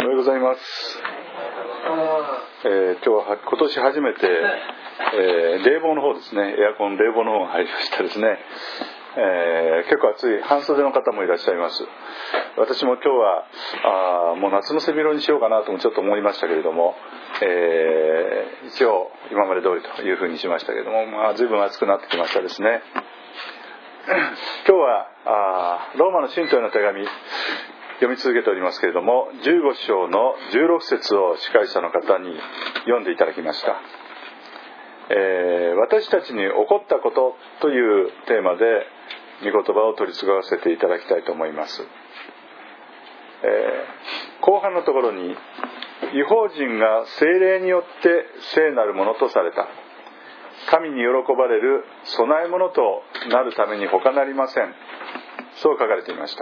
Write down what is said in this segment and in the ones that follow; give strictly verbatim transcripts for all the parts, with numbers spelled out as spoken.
おはようございます。えー、今日は今年初めて、えー、冷房の方ですね、エアコン冷房の方が入りましたですね、えー、結構暑い半袖の方もいらっしゃいます。私も今日はあもう夏の背広にしようかなともちょっと思いましたけれども、えー、一応今まで通りというふうにしましたけれども、まあ、随分暑くなってきましたですね。今日はあローマの信徒への手紙読み続けておりますけれども、じゅうご章のじゅうろく節を司会者の方に読んでいただきました。えー、私たちに起こったことというテーマで御言葉を取り継がせていただきたいと思います。えー、後半のところに、異邦人が聖霊によって聖なるものとされた、神に喜ばれる供え物となるために他なりません、そう書かれていました。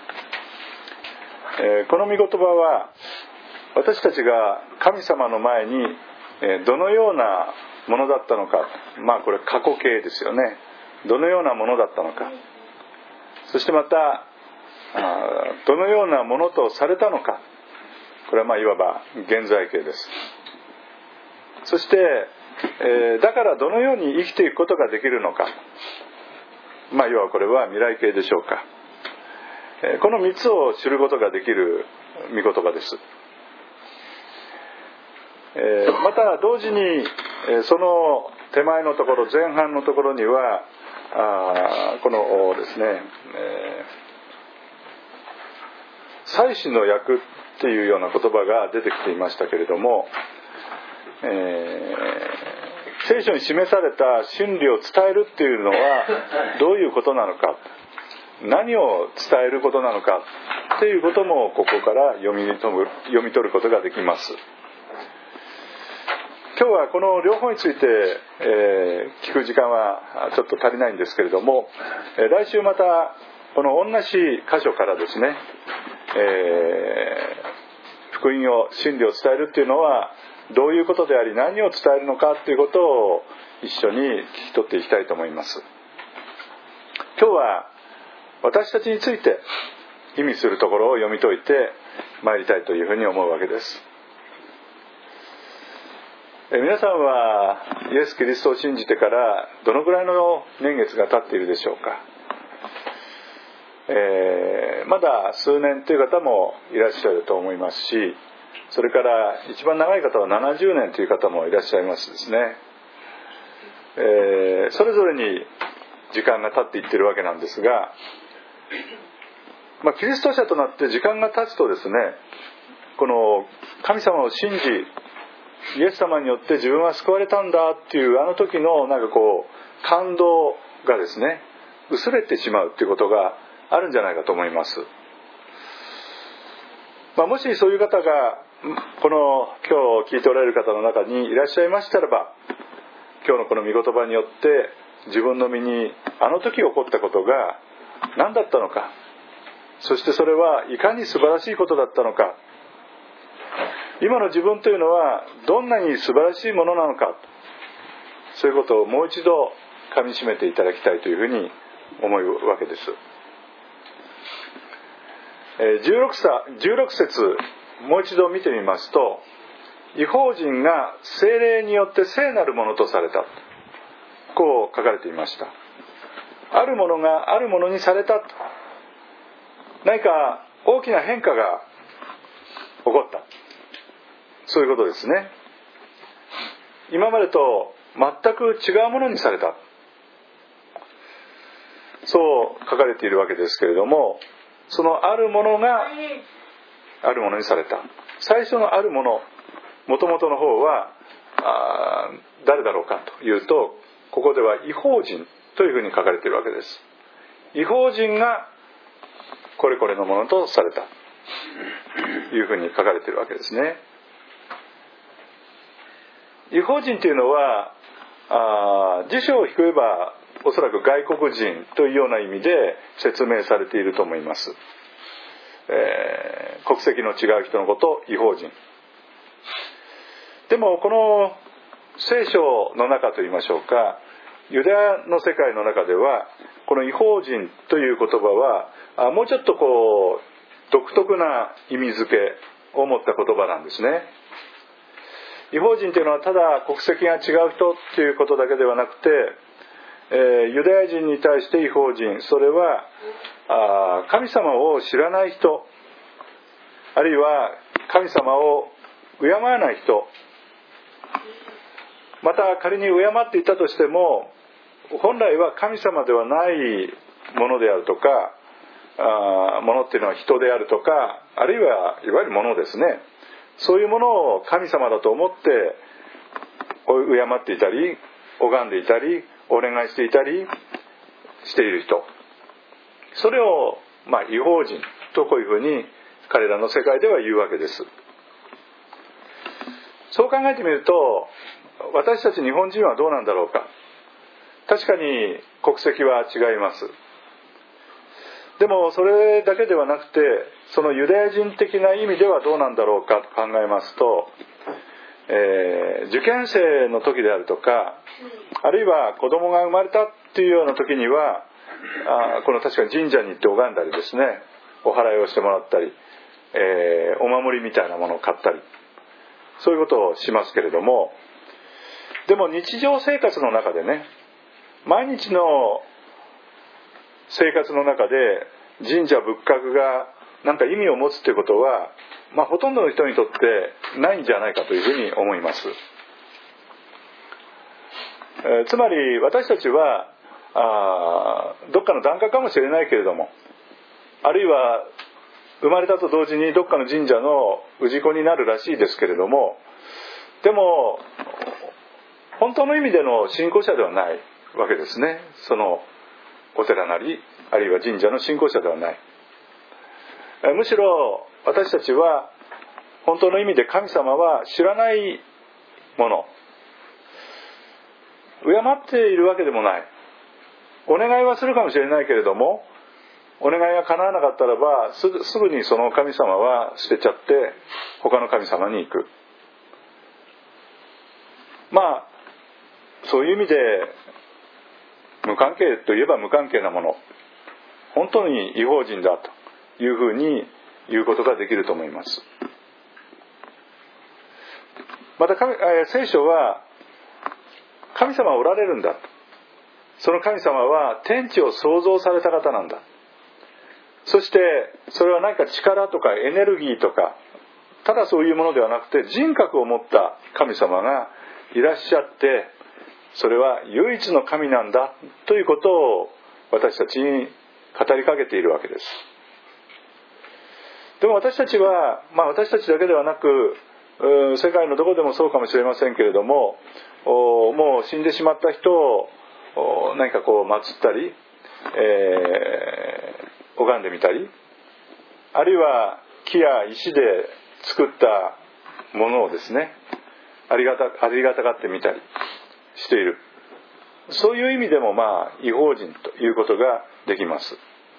えー、この御言葉は私たちが神様の前に、えー、どのようなものだったのか、まあこれ過去形ですよね。どのようなものだったのか、そしてまたどのようなものとされたのか、これはまあいわば現在形です。そして、えー、だからどのように生きていくことができるのか、まあいわばこれは未来形でしょうか。このみっつを知ることができる御言葉です。えー、また同時にその手前のところ、前半のところにはあこのですね、えー、祭司の役っていうような言葉が出てきていましたけれども、えー、聖書に示された真理を伝えるっていうのはどういうことなのか、何を伝えることなのかということもここから読み取る、読み取ることができます。今日はこの両方について、えー、聞く時間はちょっと足りないんですけれども、えー、来週またこの同じ箇所からですね、えー、福音を真理を伝えるっていうのはどういうことであり、何を伝えるのかということを一緒に聞き取っていきたいと思います。今日は私たちについて意味するところを読み解いてまいりたいというふうに思うわけです。え皆さんはイエス・キリストを信じてからどのぐらいの年月が経っているでしょうか。えー、まだ数年という方もいらっしゃると思いますし、それから一番長い方はななじゅうねんという方もいらっしゃいますですね。えー、それぞれに時間が経っていっているわけなんですが、まあ、キリスト者となって時間が経つとですね、この神様を信じ、イエス様によって自分は救われたんだっていうあの時のなんかこう感動がですね、薄れてしまうっていうことがあるんじゃないかと思います。まあ、もしそういう方がこの今日聞いておられる方の中にいらっしゃいましたらば、今日のこの御言葉によって自分の身にあの時起こったことが何だったのか、そしてそれはいかに素晴らしいことだったのか、今の自分というのはどんなに素晴らしいものなのか、そういうことをもう一度噛み締めていただきたいというふうに思うわけです。じゅうろく節もう一度見てみますと、異邦人が聖霊によって聖なるものとされた、こう書かれていました。あるものがあるものにされたと、何か大きな変化が起こった、そういうことですね。今までと全く違うものにされた、そう書かれているわけですけれども、そのあるものがあるものにされた。最初のあるもの、もともとの方はあ誰だろうかというと、ここでは異邦人というふうに書かれているわけです。異邦人がこれこれのものとされたというふうに書かれているわけですね。異邦人というのはあ辞書を引けばおそらく外国人というような意味で説明されていると思います。えー、国籍の違う人のことを異邦人。でもこの聖書の中といいましょうか、ユダヤの世界の中ではこの異邦人という言葉はもうちょっとこう独特な意味付けを持った言葉なんですね。異邦人というのはただ国籍が違う人ということだけではなくて、えー、ユダヤ人に対して異邦人、それはあ神様を知らない人、あるいは神様を敬わない人、また仮に敬っていたとしても本来は神様ではないものであるとか、あものっていうのは人であるとか、あるいはいわゆるものですね、そういうものを神様だと思って敬っていたり拝んでいたりお願いしていたりしている人、それをまあ異邦人とこういうふうに彼らの世界では言うわけです。そう考えてみると私たち日本人はどうなんだろうか。確かに国籍は違います。でもそれだけではなくて、そのユダヤ人的な意味ではどうなんだろうかと考えますと、えー、受験生の時であるとか、あるいは子供が生まれたっていうような時には、あこの確かに神社に行って拝んだりですね、お祓いをしてもらったり、えー、お守りみたいなものを買ったり、そういうことをしますけれども、でも日常生活の中でね、毎日の生活の中で神社仏閣が何か意味を持つということは、まあ、ほとんどの人にとってないんじゃないかというふうに思います。えー、つまり私たちはあどっかの檀家かもしれないけれども、あるいは生まれたと同時にどっかの神社の氏子になるらしいですけれども、でも本当の意味での信仰者ではないわけですね。そのお寺なりあるいは神社の信仰者ではない。むしろ私たちは本当の意味で神様は知らないもの、敬っているわけでもない。お願いはするかもしれないけれども、お願いが叶わなかったらば す, すぐにその神様は捨てちゃって他の神様に行く。まあそういう意味で無関係といえば無関係なもの、本当に異邦人だというふうに言うことができると思います。また聖書は神様はおられるんだ、その神様は天地を創造された方なんだ、そしてそれは何か力とかエネルギーとかただそういうものではなくて人格を持った神様がいらっしゃって、それは唯一の神なんだということを私たちに語りかけているわけです。でも私たちは、まあ私たちだけではなく世界のどこでもそうかもしれませんけれども、もう死んでしまった人を何かこう祀ったり、えー、拝んでみたり、あるいは木や石で作ったものをですね、ありがた、ありがたがってみたりしている。そういう意味でもまあ異邦人ということができます。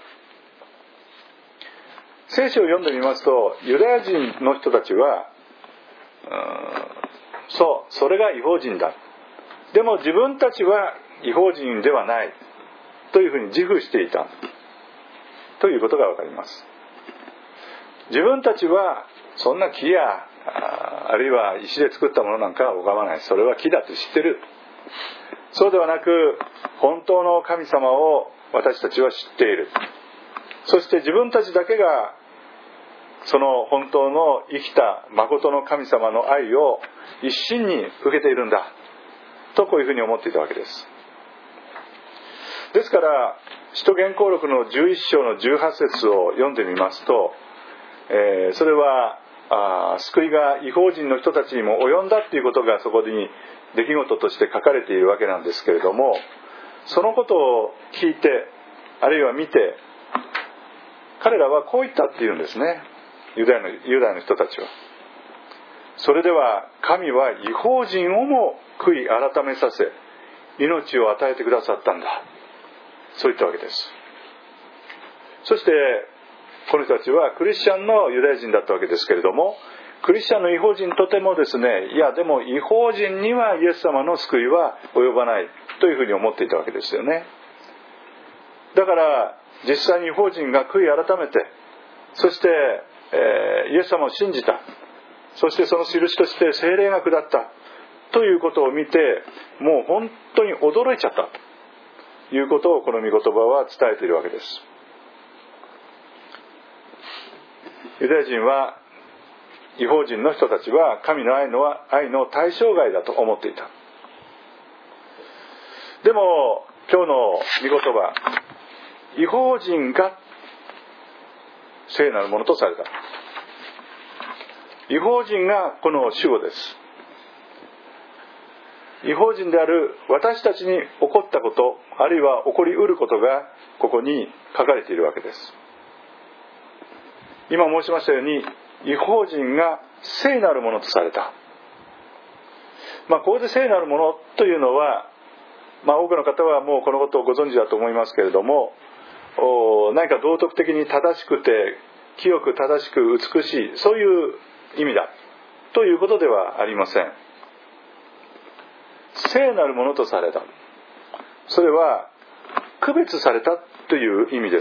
聖書を読んでみますと、ユダヤ人の人たちは、うーん、そう、それが異邦人だ。でも自分たちは異邦人ではないというふうに自負していたということがわかります。自分たちはそんな木やあるいは石で作ったものなんかは拝まない。それは木だと知ってる。そうではなく、本当の神様を私たちは知っている。そして自分たちだけがその本当の生きた誠の神様の愛を一心に受けているんだと、こういうふうに思っていたわけです。ですから使徒言行録のじゅういっ章のじゅうはち節を読んでみますと、えー、それはあ救いが異邦人の人たちにも及んだということがそこに出来事として書かれているわけなんですけれども、そのことを聞いてあるいは見て、彼らはこう言ったっていうんですね。ユダヤの、ユダヤの人たちは、それでは神は異邦人をも悔い改めさせ命を与えてくださったんだ、そう言ったわけです。そしてこの人たちはクリスチャンのユダヤ人だったわけですけれども、クリスチャンの異邦人とてもですね、いやでも異邦人にはイエス様の救いは及ばないというふうに思っていたわけですよね。だから実際に異邦人が悔い改めて、そして、 えー、イエス様を信じた。そしてその印として聖霊が下ったということを見て、もう本当に驚いちゃったということをこの御言葉は伝えているわけです。ユダヤ人は、異邦人の人たちは神の愛の愛の対象外だと思っていた。でも今日の御言葉、異邦人が聖なるものとされた。異邦人がこの主語です。異邦人である私たちに起こったこと、あるいは起こりうることがここに書かれているわけです。今申しましたように、異邦人が聖なるものとされた。まあ、ここで聖なるものというのは、まあ、多くの方はもうこのことをご存知だと思いますけれども、何か道徳的に正しくて清く正しく美しい、そういう意味だということではありません。聖なるものとされた、それは区別されたという意味です。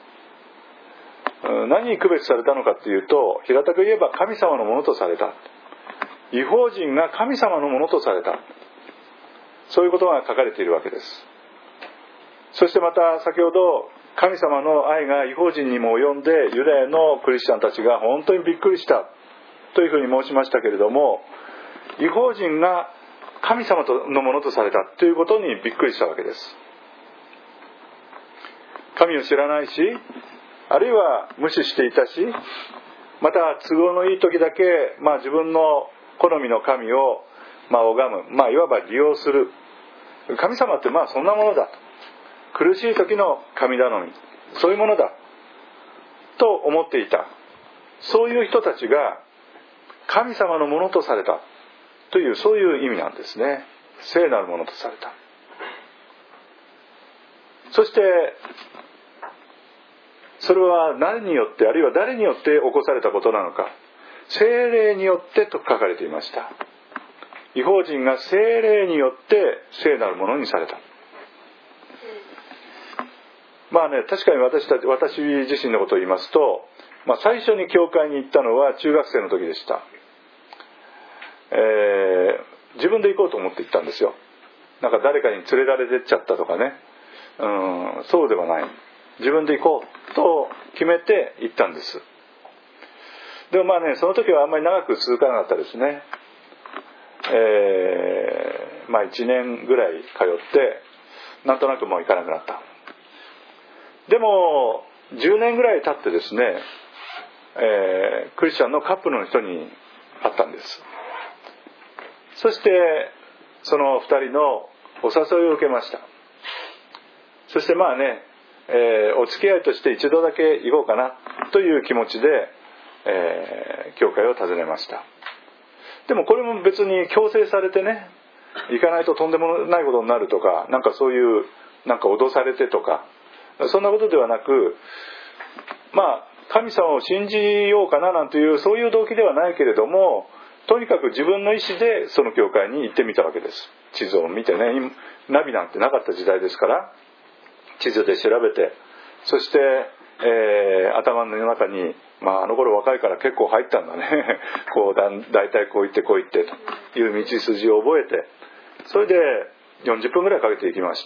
何に区別されたのかというと、平たく言えば神様のものとされた。異邦人が神様のものとされた、そういうことが書かれているわけです。そしてまた先ほど、神様の愛が異邦人にも及んでユダヤのクリスチャンたちが本当にびっくりしたというふうに申しましたけれども、異邦人が神様のものとされたということにびっくりしたわけです。神を知らないし、あるいは無視していたし、また都合のいい時だけ、まあ、自分の好みの神を、まあ、拝む、まあ、いわば利用する。神様ってまあそんなものだと、苦しい時の神頼み、そういうものだと思っていた。そういう人たちが神様のものとされたという、そういう意味なんですね。聖なるものとされた。そしてそれは何によって、あるいは誰によって起こされたことなのか。聖霊によってと書かれていました。異邦人が聖霊によって聖なるものにされた。まあね、確かに私たち、私自身のことを言いますと、まあ、最初に教会に行ったのは中学生の時でした。えー、自分で行こうと思って行ったんですよ。なんか誰かに連れられてっちゃったとかね、うん、そうではない。自分で行こうと決めて行ったんです。でもまあね、その時はあんまり長く続かなかったですね。えー、まあいちねんぐらい通ってなんとなくもう行かなくなった。でもじゅうねんぐらい経ってですね、えー、クリスチャンのカップルの人に会ったんです。そしてそのふたりのお誘いを受けました。そしてまあね、えー、お付き合いとして一度だけ行こうかなという気持ちで、えー、教会を訪ねました。でもこれも別に強制されてね、行かないととんでもないことになるとか、なんかそういうなんか脅されてとか、そんなことではなく、まあ神様を信じようかななんていうそういう動機ではないけれども、とにかく自分の意思でその教会に行ってみたわけです。地図を見てね、ナビなんてなかった時代ですから、地図で調べて、そして、えー、頭の中に、まあ、あの頃若いから結構入ったんだねこうだだいたいこう言ってこう言ってという道筋を覚えて、それでよんじゅっぷんぐらいかけて行きました。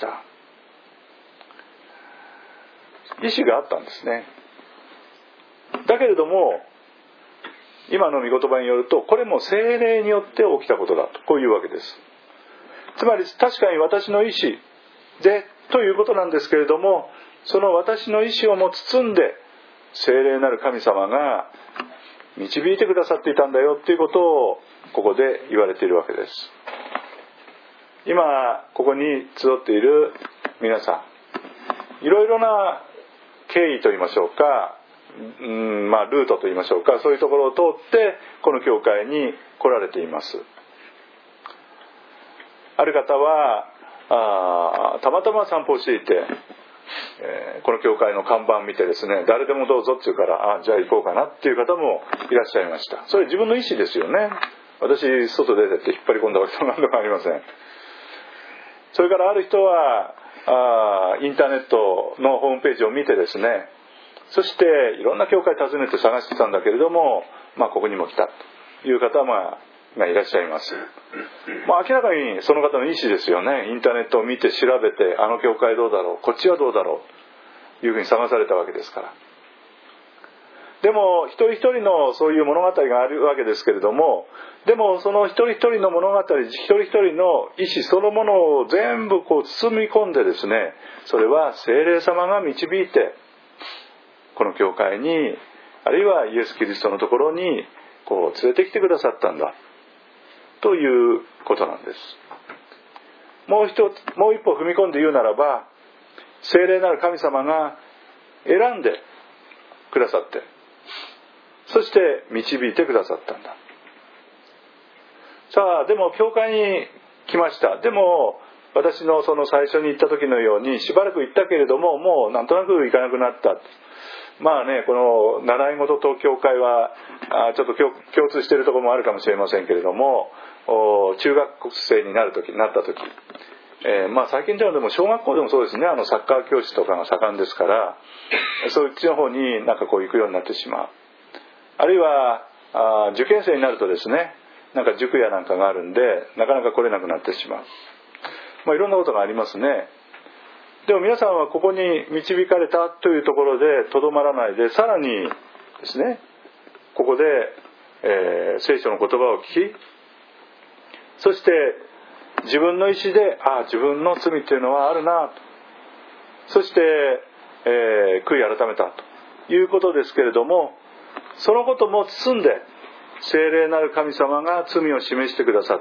意思があったんですね。だけれども今の御言葉によると、これも聖霊によって起きたことだと、こういうわけです。つまり確かに私の意思でということなんですけれども、その私の意思をも包んで聖霊なる神様が導いてくださっていたんだよということをここで言われているわけです。今ここに集っている皆さん、いろいろな経緯といいましょうか、うん、まあルートといいましょうか、そういうところを通ってこの教会に来られています。ある方はあたまたま散歩していて、えー、この教会の看板を見てですね、誰でもどうぞって言うから、あじゃあ行こうかなっていう方もいらっしゃいました。それ自分の意思ですよね。私外出てって引っ張り込んだわけでも何でもありません。それからある人はあインターネットのホームページを見てですね、 そしていろんな教会訪ねて探してたんだけれども、まあ、ここにも来たという方がいらっしゃいます。まあ、明らかにその方の意思ですよね。インターネットを見て調べて、あの教会どうだろう、こっちはどうだろうというふうに探されたわけですから。でも一人一人のそういう物語があるわけですけれども、でもその一人一人の物語、一人一人の意思そのものを全部こう包み込んでですね、それは聖霊様が導いてこの教会に、あるいはイエス・キリストのところにこう連れてきてくださったんだということなんです。もう一つ、もう一歩踏み込んで言うならば、聖霊なる神様が選んでくださって、そして導いてくださったんだ。さあ、でも教会に来ました。でも私のその最初に行った時のようにしばらく行ったけれども、もうなんとなく行かなくなった。まあね、この習い事と教会はちょっと共通しているところもあるかもしれませんけれども、中学生になる時なった時、えー、まあ最近ではでも小学校でもそうですね、あのサッカー教室とかが盛んですから、そっちの方になんかこう行くようになってしまう。あるいはあ受験生になるとですね、なんか塾やなんかがあるんでなかなか来れなくなってしまう。まあいろんなことがありますね。でも皆さんはここに導かれたというところでとどまらないで、さらにですね、ここで、えー、聖書の言葉を聞き、そして自分の意思で、ああ自分の罪というのはあるなと、そして、えー、悔い改めたということですけれども、そのことも包んで聖霊なる神様が罪を示してくださって、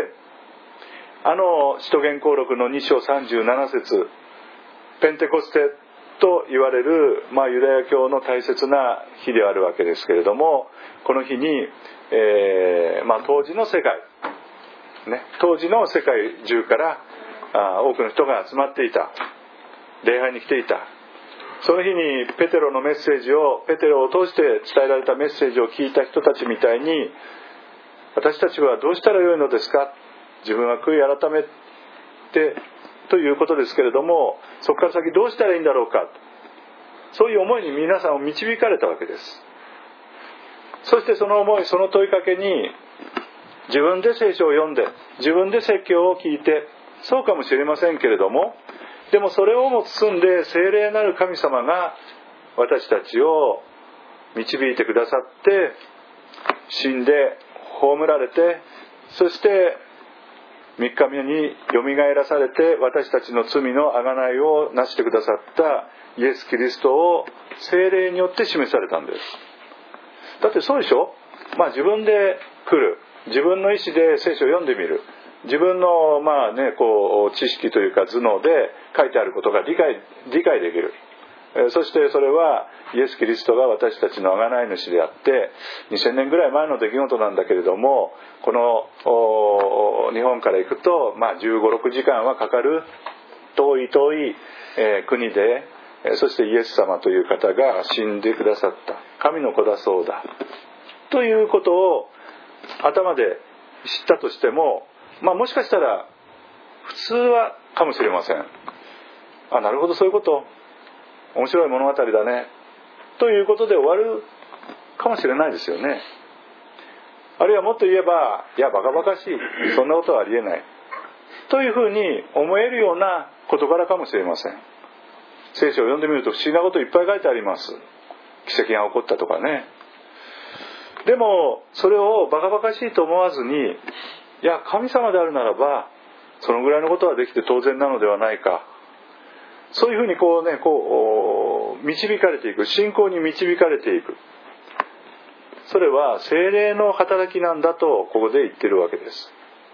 あの使徒言行録のに章さんじゅうなな節、ペンテコステと言われる、まあ、ユダヤ教の大切な日であるわけですけれども、この日に、えーまあ、当時の世界、ね、当時の世界中からあ多くの人が集まっていた、礼拝に来ていた。その日にペテロのメッセージを、ペテロを通して伝えられたメッセージを聞いた人たちみたいに、私たちはどうしたらよいのですか、自分は悔い改めてということですけれども、そこから先どうしたらいいんだろうか、そういう思いに皆さんを導かれたわけです。そしてその思い、その問いかけに自分で聖書を読んで、自分で説教を聞いて、そうかもしれませんけれども、でもそれをも包んで聖霊なる神様が私たちを導いてくださって、死んで葬られて、そして三日目によみがえらされて、私たちの罪の贖いをなしてくださったイエス・キリストを聖霊によって示されたんです。だってそうでしょ、まあ、自分で来る、自分の意思で聖書を読んでみる、自分のまあねこう知識というか頭脳で書いてあることが理解理解できる。そしてそれはイエス・キリストが私たちの贖い主であって、にせんねんぐらい前の出来事なんだけれども、この日本から行くと、まあ、じゅうご、ろくじかんはかかる遠い遠い、えー、国で、そしてイエス様という方が死んでくださった、神の子だそうだということを頭で知ったとしても、まあ、もしかしたら普通はかもしれません。あ、なるほど、そういうこと、面白い物語だねということで終わるかもしれないですよね。あるいはもっと言えば、いやバカバカしい、そんなことはありえないというふうに思えるような事柄かもしれません。聖書を読んでみると不思議なこといっぱい書いてあります。奇跡が起こったとかね。でもそれをバカバカしいと思わずに、いや神様であるならばそのぐらいのことはできて当然なのではないか、そういうふうにこうね、こう導かれていく、信仰に導かれていく、それは聖霊の働きなんだとここで言ってるわけです。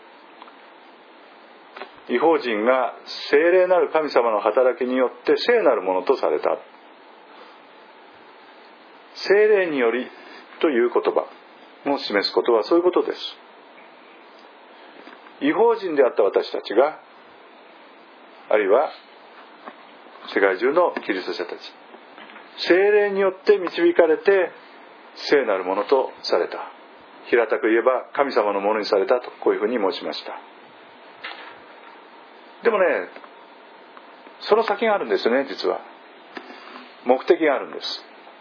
異邦人が聖霊なる神様の働きによって聖なるものとされた。聖霊によりという言葉を示すことはそういうことです。異邦人であった私たちが、あるいは世界中のキリスト者たち、聖霊によって導かれて聖なるものとされた、平たく言えば神様のものにされたと、こういうふうに申しました。でもね、その先があるんですね。実は目的があるんです。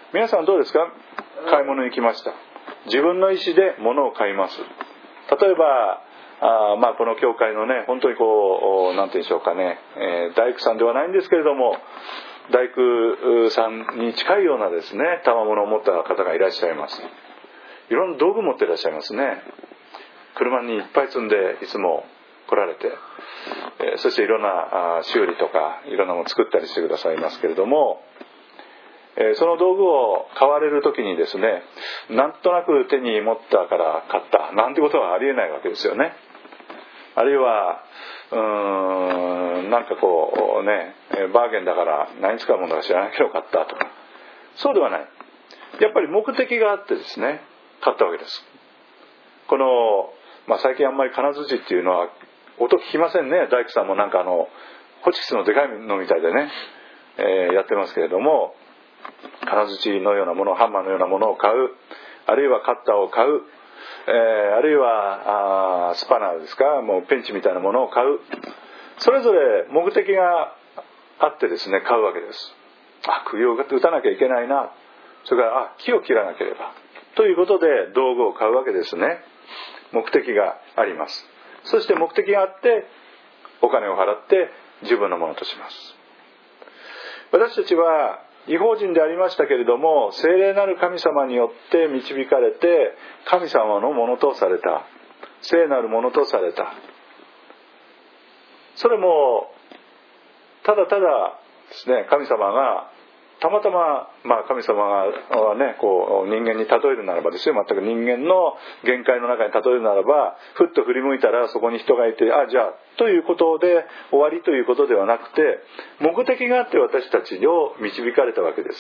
皆さんどうですか？買い物に来ました。自分の意思で物を買います。例えばあまあこの教会のね、本当にこうなんて言うんでしょうかね、えー、大工さんではないんですけれども、大工さんに近いようなですね賜物を持った方がいらっしゃいます。いろんな道具持っていらっしゃいますね。車にいっぱい積んでいつも来られて、えー、そしていろんなあ修理とかいろんなものを作ったりしてくださいますけれども、えー、その道具を買われる時にですね、なんとなく手に持ったから買ったなんてことはありえないわけですよね。あるいはうーんなんかこうね、バーゲンだから何に使うものか知らないけど買ったとか、そうではない。やっぱり目的があってですね買ったわけです。この、まあ、最近あんまり金槌っていうのは音聞きませんね。大工さんもなんかあのホチキスのでかいのみたいでね、えー、やってますけれども、金槌のようなもの、ハンマーのようなものを買う、あるいはカッターを買う、えー、あるいはあスパナーですか、もうペンチみたいなものを買う、それぞれ目的があってですね買うわけです。あ、釘を打たなきゃいけないな、それからあ木を切らなければということで道具を買うわけですね。目的があります。そして目的があってお金を払って自分のものとします。私たちは異邦人でありましたけれども、聖霊なる神様によって導かれて神様のものとされた、聖なるものとされた。それもただただですね、神様がたまたま、まあ、神様はねこう人間に例えるならばですよ、全く人間の限界の中に例えるならば、ふっと振り向いたらそこに人がいて、あじゃあということで終わりということではなくて、目的があって私たちを導かれたわけです。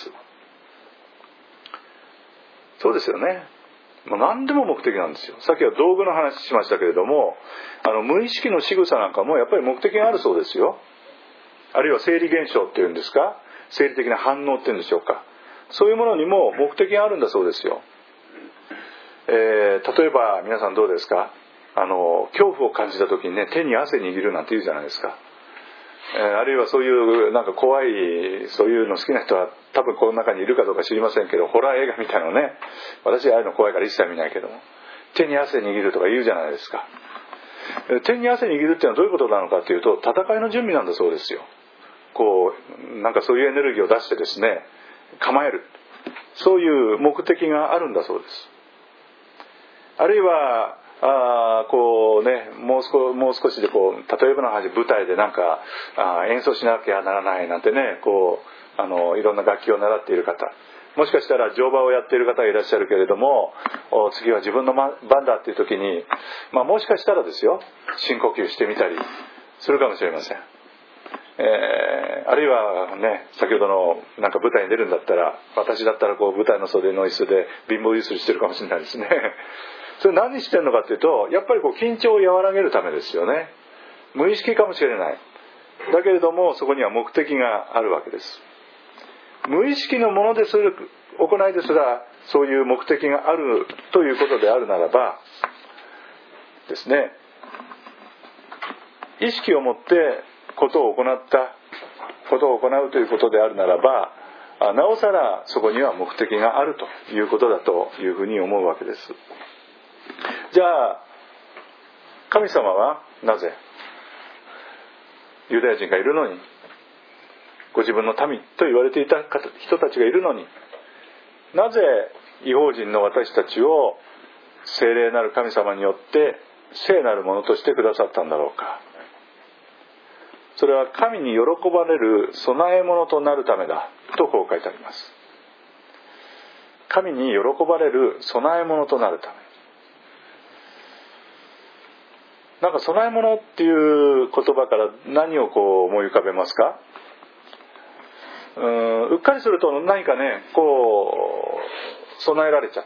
そうですよね。もう何でも目的なんですよ。さっきは道具の話しましたけれども、あの無意識の仕草なんかもやっぱり目的があるそうですよ。あるいは生理現象っていうんですか、生理的な反応っていうんでしょうか、そういうものにも目的があるんだそうですよ。えー、例えば皆さんどうですか、あの恐怖を感じた時にね、手に汗握るなんて言うじゃないですか。えー、あるいはそういうなんか怖いそういうの好きな人は多分この中にいるかどうか知りませんけど、ホラー映画みたいなのね、私はああいうの怖いから一切見ないけども、手に汗握るとか言うじゃないですか。手に汗握るっていうのはどういうことなのかというと、戦いの準備なんだそうですよ。こうなんかそういうエネルギーを出してですね構える、そういう目的があるんだそうです。あるいはあこうねもう少もう少しでこう例えばの話、舞台でなんかあ演奏しなきゃならないなんてね、こうあのいろんな楽器を習っている方、もしかしたら乗馬をやっている方がいらっしゃるけれども、次は自分の番だっていう時に、まあ、もしかしたらですよ深呼吸してみたりするかもしれません。えー、あるいはね、先ほどのなんか舞台に出るんだったら、私だったらこう舞台の袖の椅子で貧乏ゆすりしてるかもしれないですね。それ何してるのかというと、やっぱりこう緊張を和らげるためですよね。無意識かもしれない。だけれどもそこには目的があるわけです。無意識のものでする行いですらそういう目的があるということであるならばですね、意識を持ってことを行ったことを行うということであるならば、なおさらそこには目的があるということだというふうに思うわけです。じゃあ神様はなぜユダヤ人がいるのに、ご自分の民と言われていた人たちがいるのに、なぜ異邦人の私たちを聖霊なる神様によって聖なるものとしてくださったんだろうか。それは神に喜ばれる供え物となるためだとこう書いてあります。神に喜ばれる供え物となるため。なんか供え物っていう言葉から何をこう思い浮かべますか？うーん、うっかりすると何かねこう備えられちゃった、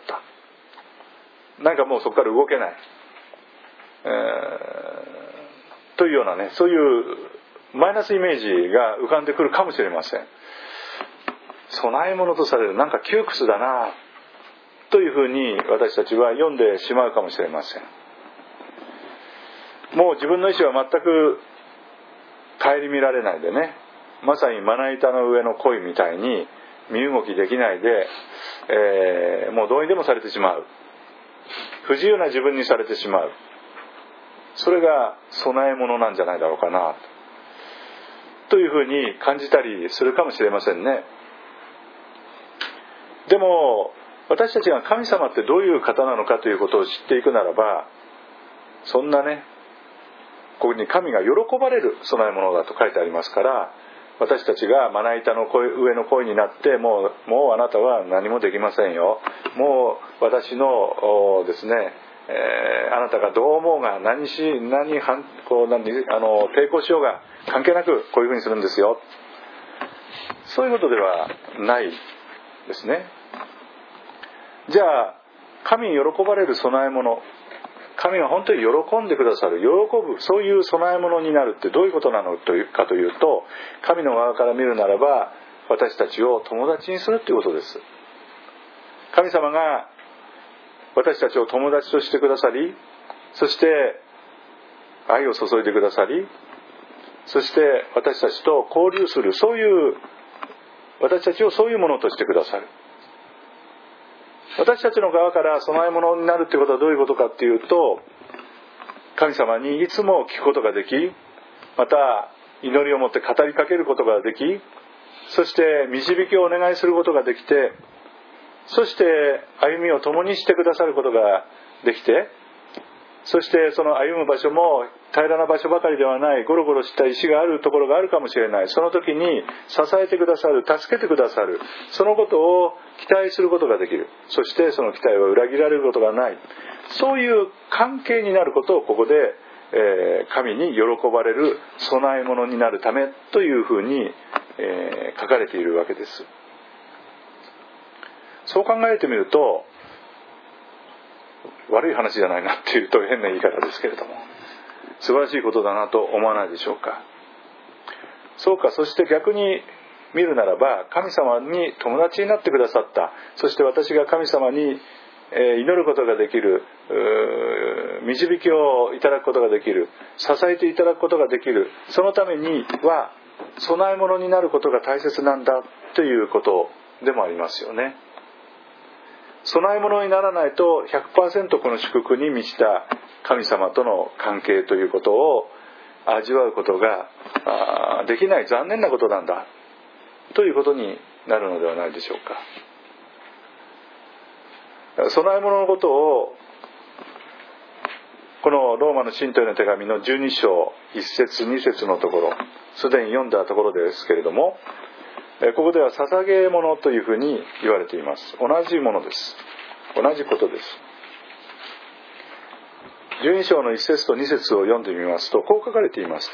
なんかもうそこから動けない、えー、というようなね、そういうマイナスイメージが浮かんでくるかもしれません。供え物とされる、なんか窮屈だなというふうに私たちは読んでしまうかもしれません。もう自分の意思は全く顧みられないでね、まさにまな板の上の鯉みたいに身動きできないで、えー、もうどうにでもされてしまう、不自由な自分にされてしまう、それが備え物なんじゃないだろうかなというふうに感じたりするかもしれませんね。でも私たちが神様ってどういう方なのかということを知っていくならば、そんなね、ここに神が喜ばれる供え物だと書いてありますから、私たちがまな板の上の声になってもう、もうあなたは何もできませんよ、もう私のですね、えー、あなたがどう思うが何し何こう何あの抵抗しようが関係なくこういうふうにするんですよ、そういうことではないですね。じゃあ神に喜ばれる供え物、神が本当に喜んでくださる、喜ぶ、そういう供え物になるってどういうことなのかというと、神の側から見るならば私たちを友達にするということです。神様が私たちを友達としてくださり、そして愛を注いでくださり、そして私たちと交流する、そういう私たちをそういうものとしてくださる。私たちの側から供え物になるということはどういうことかというと、神様にいつも聞くことができ、また祈りを持って語りかけることができ、そして導きをお願いすることができて、そして歩みを共にしてくださることができて、そしてその歩む場所も平らな場所ばかりではない、ゴロゴロした石があるところがあるかもしれない。その時に支えてくださる、助けてくださる、そのことを期待することができる。そしてその期待は裏切られることがない、そういう関係になることをここで、えー、神に喜ばれる供え物になるためというふうに、えー、書かれているわけです。そう考えてみると、悪い話じゃないなっていうと変な言い方ですけれども、素晴らしいことだなと思わないでしょうか。そうか、そして逆に見るならば、神様に友達になってくださった、そして私が神様に祈ることができる、導きをいただくことができる、支えていただくことができる、そのためには供え物になることが大切なんだということでもありますよね。供え物にならないと ひゃくパーセント この祝福に満ちた神様との関係ということを味わうことができない、残念なことなんだということになるのではないでしょうか。供え物のことをこのローマの信徒への手紙のじゅうに章いち節に節のところ、すでに読んだところですけれども、ここでは捧げ物というふうに言われています。同じものです。同じことです。じゅうに章のいち節とに節を読んでみますと、こう書かれていました。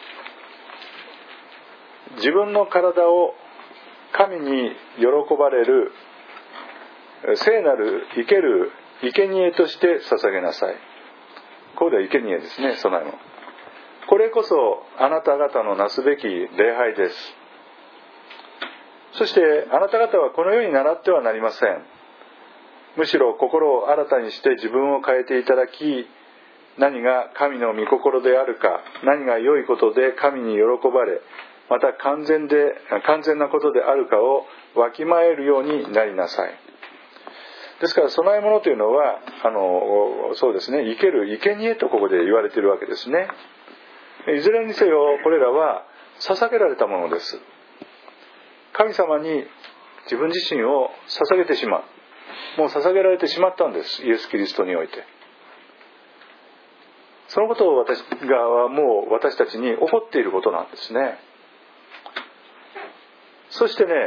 自分の体を神に喜ばれる聖なる生ける生贄として捧げなさい。ここでは生贄ですね、供え物。これこそあなた方のなすべき礼拝です。そしてあなた方はこのように習ってはなりません。むしろ心を新たにして自分を変えていただき、何が神の御心であるか、何が良いことで神に喜ばれ、また完全で完全なことであるかをわきまえるようになりなさい。ですから供え物というのはあのそうですね、生ける生贄とここで言われているわけですね。いずれにせよこれらは捧げられたものです。神様に自分自身を捧げてしまう、もう捧げられてしまったんです、イエス・キリストにおいて。そのことを私がもう私たちに起こっていることなんですね。そしてね、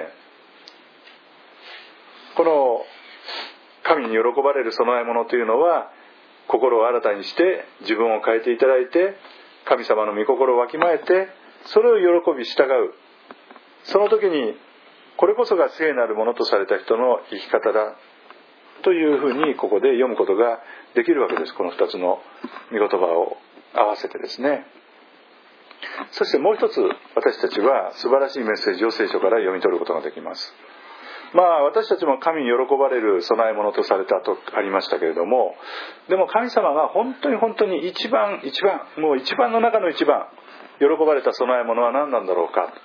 この神に喜ばれる供え物というのは、心を新たにして自分を変えていただいて、神様の御心をわきまえて、それを喜び従う、その時にこれこそが聖なるものとされた人の生き方だというふうにここで読むことができるわけです。この二つの御言葉を合わせてですね。そしてもう一つ、私たちは素晴らしいメッセージを聖書から読み取ることができます。まあ私たちも神に喜ばれる供え物とされたとありましたけれども、でも神様が本当に本当に一番一番もう一番の中の一番喜ばれた供え物は何なんだろうか。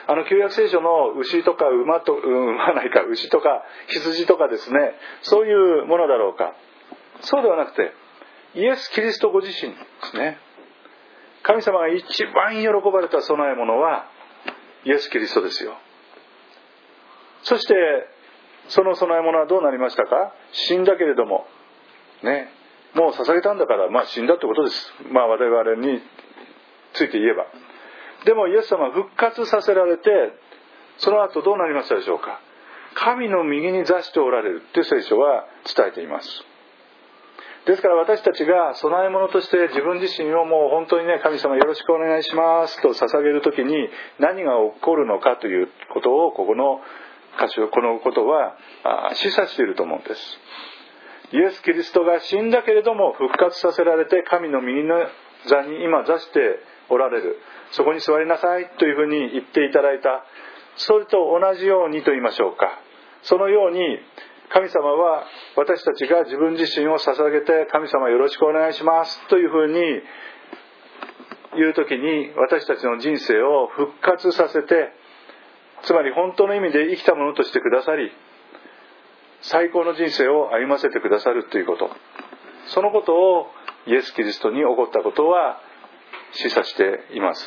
あの旧約聖書の牛とか馬と馬ないか牛とか羊とかですね、そういうものだろうか。そうではなくてイエス・キリストご自身ですね。神様が一番喜ばれた供え物はイエス・キリストですよ。そしてその供え物はどうなりましたか。死んだけれどもね、もう捧げたんだから、まあ死んだってことです。まあ我々について言えば。でもイエス様は復活させられて、その後どうなりましたでしょうか。神の右に座しておられるって聖書は伝えています。ですから私たちが供え物として自分自身をもう本当にね、神様よろしくお願いしますと捧げるときに何が起こるのかということを、ここの箇所、このことは示唆していると思うんです。イエス・キリストが死んだけれども復活させられて、神の右の座に今座しておられる、そこに座りなさいというふうに言っていただいた、それと同じようにと言いましょうか。そのように神様は私たちが自分自身を捧げて、神様よろしくお願いしますというふうに言うときに、私たちの人生を復活させて、つまり本当の意味で生きたものとしてくださり、最高の人生を歩ませてくださるということ、そのことをイエス・キリストに起こったことは示唆しています。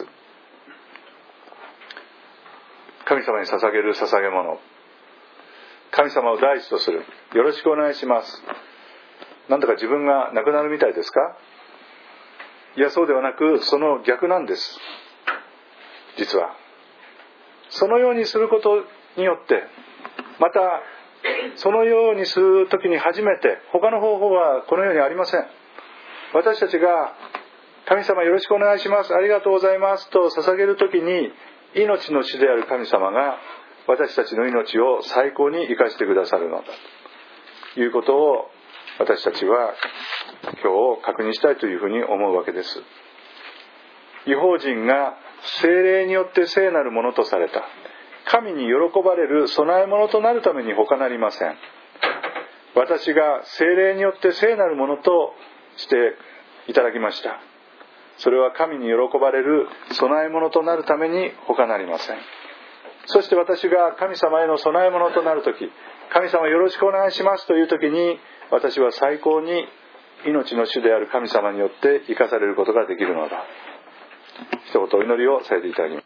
神様に捧げる捧げ物、神様を第一とする、よろしくお願いします。なんだか自分がなくなるみたいですか。いや、そうではなく、その逆なんです。実はそのようにすることによって、またそのようにするときに初めて、他の方法はこのようにありません。私たちが神様よろしくお願いします、ありがとうございますと捧げるときに、命の主である神様が私たちの命を最高に生かしてくださるのだということを、私たちは今日確認したいというふうに思うわけです。異邦人が聖霊によって聖なるものとされた、神に喜ばれる供え物となるために他なりません。私が聖霊によって聖なるものとしていただきました。それは神に喜ばれる供え物となるために他なりません。そして私が神様への供え物となるとき、神様よろしくお願いしますというときに、私は最高に命の主である神様によって生かされることができるのだ。一言お祈りをさせていただきます。